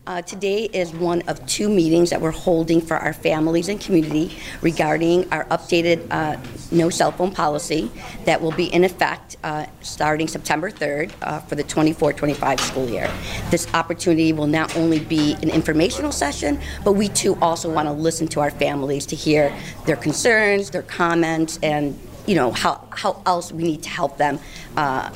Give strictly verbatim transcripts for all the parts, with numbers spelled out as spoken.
Uh, today is one of two meetings that we're holding for our families and community regarding our updated uh, no cell phone policy that will be in effect uh, starting September third uh, for the twenty-four twenty-five school year. This opportunity will not only be an informational session, but we too also want to listen to our families to hear their concerns, their comments, and you know how, how else we need to help them uh,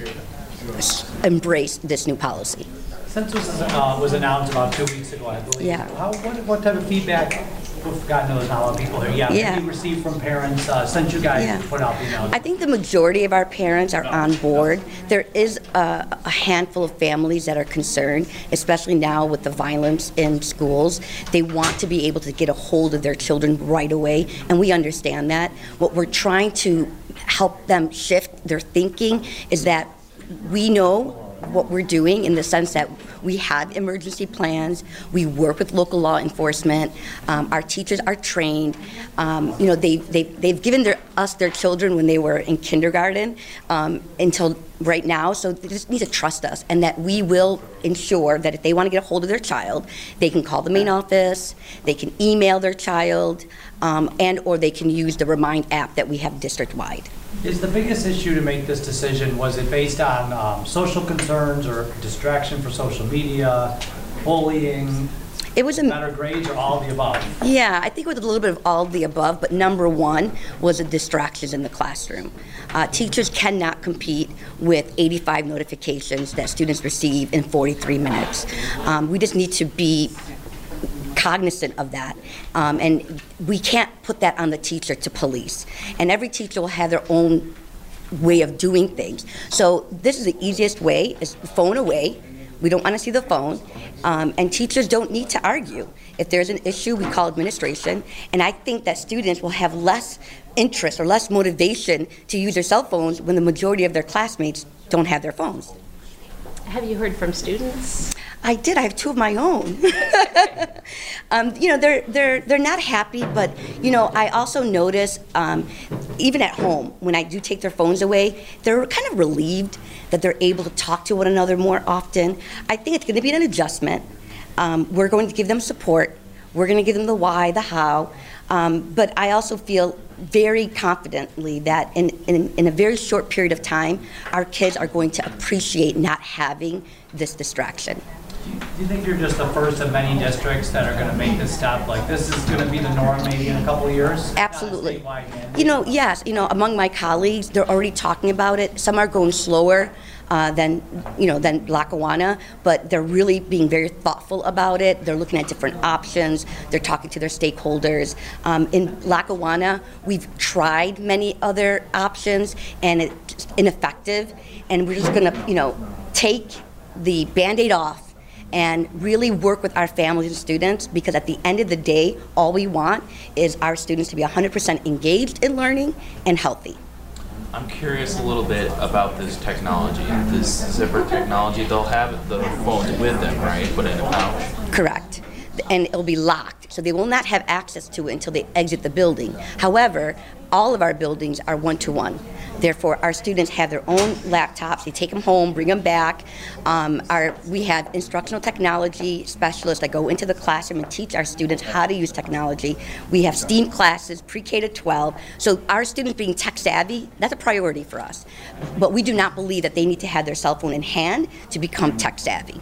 embrace this new policy. Since this was, uh, was announced about two weeks ago, I believe, yeah. how, what, what type of feedback, we've gotten there's not a lot of people here, yeah, yeah. have you received from parents uh, since you guys yeah. put out the announcement? I think the majority of our parents are on board. There is a, a handful of families that are concerned, especially now with the violence in schools. They want to be able to get a hold of their children right away, and we understand that. What we're trying to help them shift their thinking is that we know what we're doing in the sense that we have emergency plans, we work with local law enforcement, um, our teachers are trained, um, you know, they, they, they've given their, us their children when they were in kindergarten um, until right now, so they just need to trust us and that we will ensure that if they want to get a hold of their child, they can call the main office, they can email their child, um, and or they can use the Remind app that we have district-wide. Is the biggest issue to make this decision, was it based on um, social concerns or distraction for social media, bullying, it was a, better grades, or all of the above? Yeah, I think it was a little bit of all of the above, but number one was the distractions in the classroom. Uh, teachers cannot compete with eighty-five notifications that students receive in forty-three minutes. Um, we just need to be cognizant of that, um, and we can't put that on the teacher to police. And every teacher will have their own way of doing things. So this is the easiest way: is phone away. We don't want to see the phone, um, and teachers don't need to argue. If there's an issue, we call administration, and I think that students will have less interest or less motivation to use their cell phones when the majority of their classmates don't have their phones. Have you heard from students? I did. I have two of my own. um, you know, they're they're they're not happy, but you know, I also notice um, even at home when I do take their phones away, they're kind of relieved that they're able to talk to one another more often. I think it's going to be an adjustment. Um, we're going to give them support. We're going to give them the why, the how, um, but I also feel very confidently that in, in, in a very short period of time, our kids are going to appreciate not having this distraction. Do you think you're just the first of many districts that are going to make this step? Like, this is going to be the norm maybe in a couple of years? Absolutely. You know, yes, you know, among my colleagues, they're already talking about it. Some are going slower uh, than, you know, than Lackawanna, but they're really being very thoughtful about it. They're looking at different options. They're talking to their stakeholders. Um, in Lackawanna, we've tried many other options, and it's ineffective. And we're just going to, you know, take the Band-Aid off and really work with our families and students, because at the end of the day, all we want is our students to be one hundred percent engaged in learning and healthy. I'm curious a little bit about this technology, this zipper technology. They'll have the phones with them, right? Put in a pouch? Correct. And it'll be locked, so they will not have access to it until they exit the building. However, all of our buildings are one-to-one. Therefore, our students have their own laptops. They take them home, bring them back. Um, our, we have instructional technology specialists that go into the classroom and teach our students how to use technology. We have STEAM classes, pre-K to twelve. So our students being tech savvy, that's a priority for us. But we do not believe that they need to have their cell phone in hand to become tech savvy.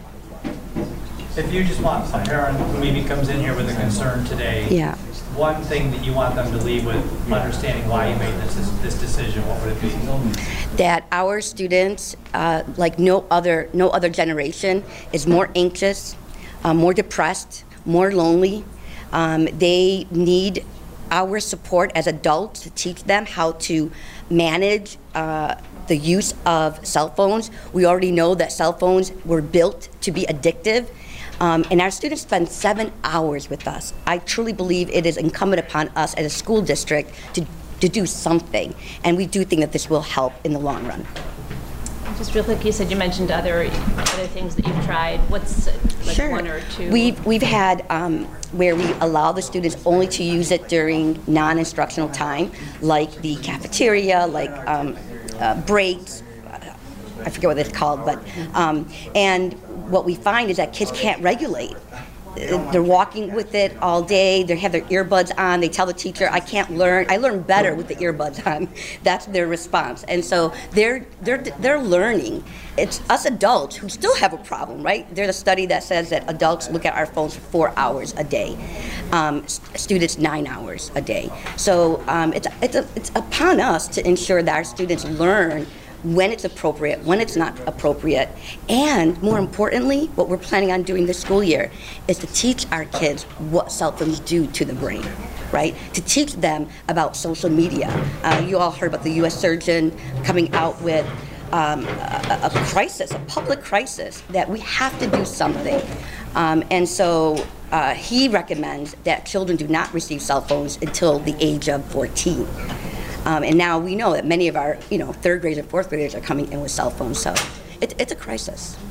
If you just want a parent who maybe comes in here with a concern today, yeah. one thing that you want them to leave with, understanding why you made this this decision, what would it be? That our students, uh, like no other no other generation, is more anxious, uh, more depressed, more lonely. Um, they need our support as adults to teach them how to manage uh, the use of cell phones. We already know that cell phones were built to be addictive. Um, and our students spend seven hours with us. I truly believe it is incumbent upon us as a school district to, to do something. And we do think that this will help in the long run. Just real quick, you said you mentioned other other things that you've tried. What's like sure. one or two? We've, we've had um, where we allow the students only to use it during non-instructional time, like the cafeteria, like um, uh, breaks. I forget what it's called, but um, and what we find is that kids can't regulate. They're walking with it all day. They have their earbuds on. They tell the teacher, "I can't learn. I learn better with the earbuds on." That's their response. And so they're they're they're learning. It's us adults who still have a problem, right? There's a study that says that adults look at our phones for four hours a day. Um, st- students nine hours a day. So um, it's it's a, it's upon us to ensure that our students learn when it's appropriate, when it's not appropriate, and more importantly, what we're planning on doing this school year is to teach our kids what cell phones do to the brain, right? To teach them about social media. Uh, you all heard about the U S surgeon coming out with um, a, a crisis, a public crisis, that we have to do something. Um, and so uh, he recommends that children do not receive cell phones until the age of fourteen. Um, and now we know that many of our, you know, third graders and fourth graders are coming in with cell phones, so it, it's a crisis.